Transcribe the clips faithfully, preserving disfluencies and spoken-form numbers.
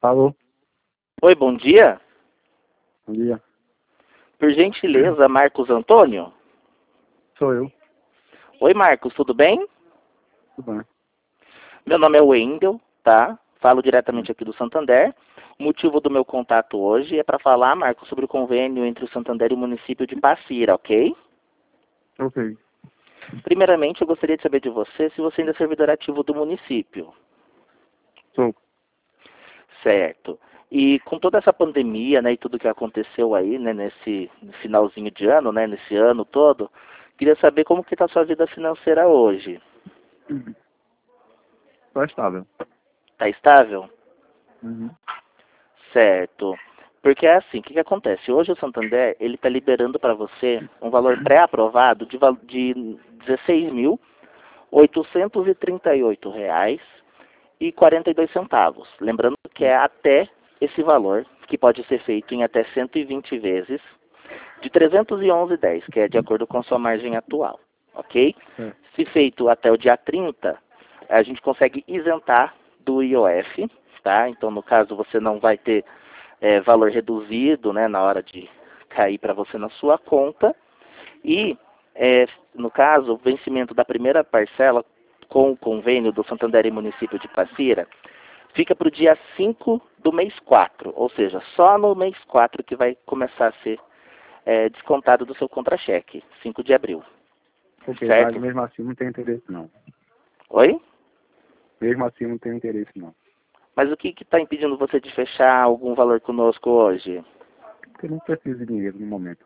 Alô, Oi, bom dia. bom dia. Por gentileza, Marcos Antônio? Sou eu. Oi, Marcos, tudo bem? Tudo bem. Meu nome é Wendel, tá? Falo diretamente aqui do Santander. O motivo do meu contato hoje é para falar, Marcos, sobre o convênio entre o Santander e o município de Passira, ok? Ok. Primeiramente, eu gostaria de saber de você se você ainda é servidor ativo do município. Sou. Certo. E com toda essa pandemia, né, e tudo que aconteceu aí, né, nesse finalzinho de ano, né, nesse ano todo, queria saber como que está a sua vida financeira hoje. Uhum. Só estável. Tá estável? Uhum. Certo. Porque é assim, o que, que acontece? Hoje o Santander, ele está liberando para você um valor pré-aprovado de, val- de dezesseis mil oitocentos e trinta e oito reais e quarenta e dois centavos. Lembrando que é até esse valor, que pode ser feito em até cento e vinte vezes, de trezentos e onze reais e dez centavos, que é de acordo com a sua margem atual, ok? É. Se feito até o dia trinta, a gente consegue isentar do I O F, tá? Então, no caso, você não vai ter é, valor reduzido, né, na hora de cair para você na sua conta. E, é, no caso, o vencimento da primeira parcela com o convênio do Santander e município de Passira fica para o dia cinco do mês quatro, ou seja, só no mês quatro que vai começar a ser é, descontado do seu contra-cheque, cinco de abril. Ok, mas Certo? mesmo assim não tem interesse não. Oi? Mesmo assim não tem interesse não. Mas o que está impedindo você de fechar algum valor conosco hoje? Porque eu não preciso de dinheiro no momento.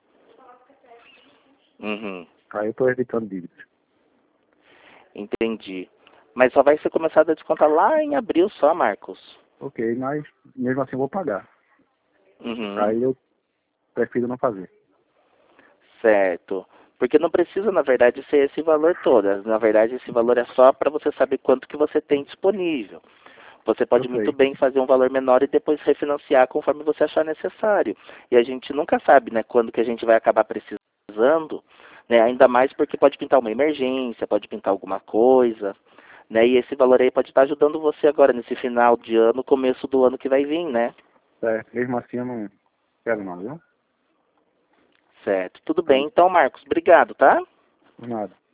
Uhum, Aí eu estou evitando dívidas. entendi. Mas só vai ser começado a descontar lá em abril só, Marcos. Ok, mas mesmo assim eu vou pagar. Uhum, Aí eu prefiro não fazer. certo. Porque não precisa, na verdade, ser esse valor todo. Na verdade, esse valor é só para você saber quanto que você tem disponível. Você Eu pode muito sei. bem fazer um valor menor e depois refinanciar conforme você achar necessário. E a gente nunca sabe, né, quando que a gente vai acabar precisando, né, ainda mais porque pode pintar uma emergência, pode pintar alguma coisa, né, e esse valor aí pode estar ajudando você agora nesse final de ano, começo do ano que vai vir, né? Certo. Mesmo assim eu não quero não, viu? Certo. Tudo bem. Então, Marcos, obrigado, tá? Por nada.